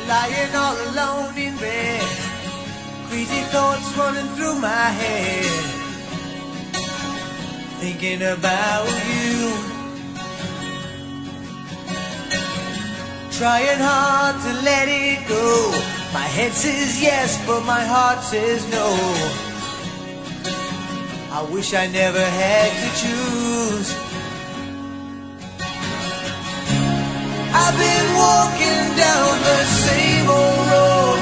Lying all alone in bed, crazy thoughts running through my head, thinking about you. Trying hard to let it go. My head says yes, but my heart says no. I wish I never had to choose. I've been walking down the same old road,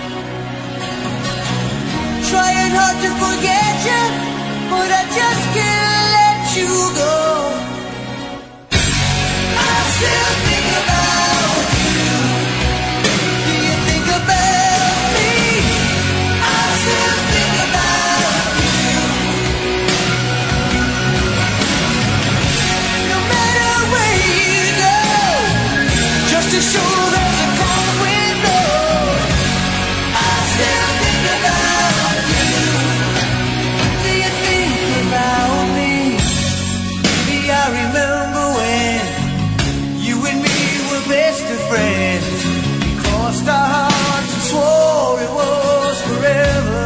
trying hard to forget you, but I just can't let you go. I still think about you. Do you think about me? I still think about you. No matter where you go, just to show there's a cold wind blows, I still think about you. Do you think about me? Maybe I remember when you and me were best of friends. We crossed our hearts and swore it was forever.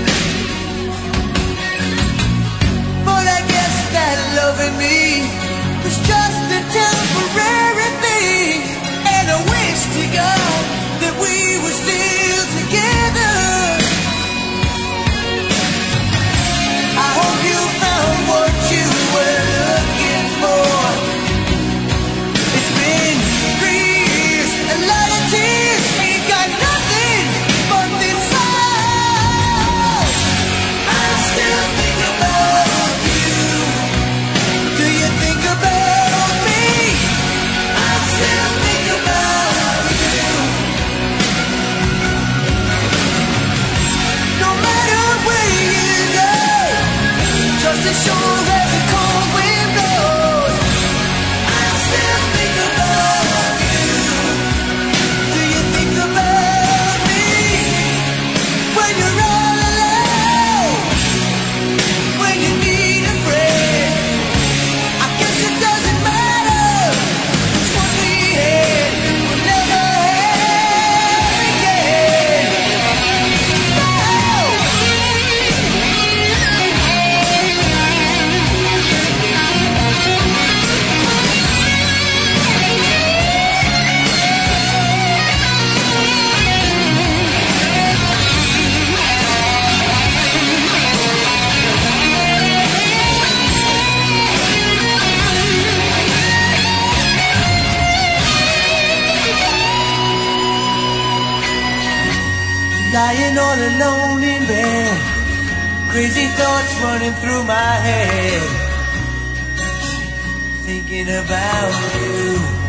But I guess that loving me was just a temporary thing, and I wish to God that we were still together. I hope you found what you were looking for. It's been 3 years, a lot of tears, ain't got nothing but this song. I still think about you. Do you think about me? I still think about you. No matter where you go, just to show that the cold wind blows, I still think about you. Do you think about me when you're all alone, when you need a friend? I guess it doesn't matter, it's what we had, we'll never have again. Lying all alone in bed, crazy thoughts running through my head, thinking about you.